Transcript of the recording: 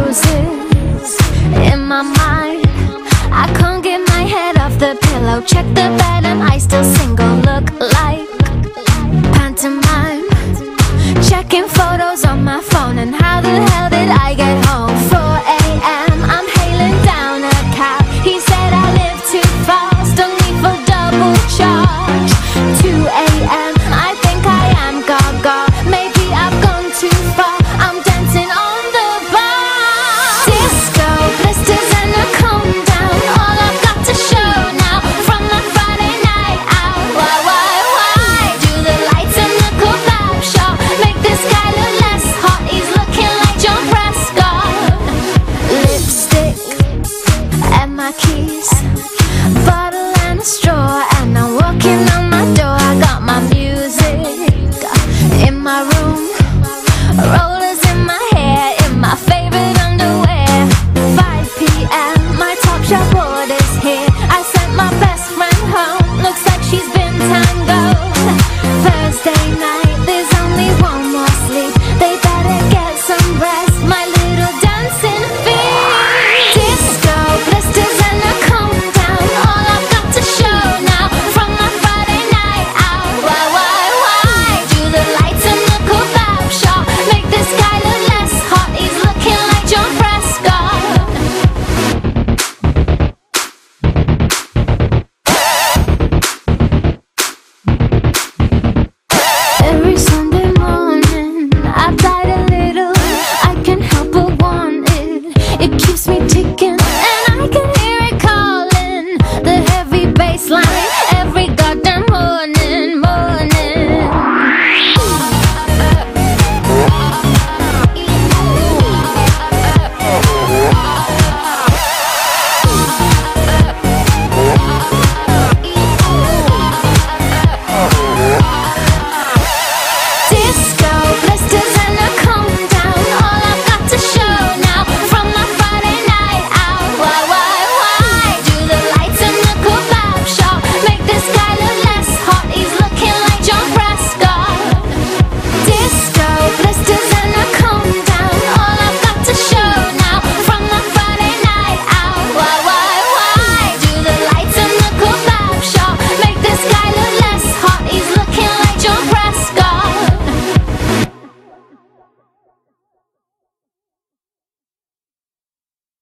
roses in my mind. I can't get my head off the pillow. Check the bed, am I still single? Look like pantomime. Checking photos on my phone, and how the hell did I get home?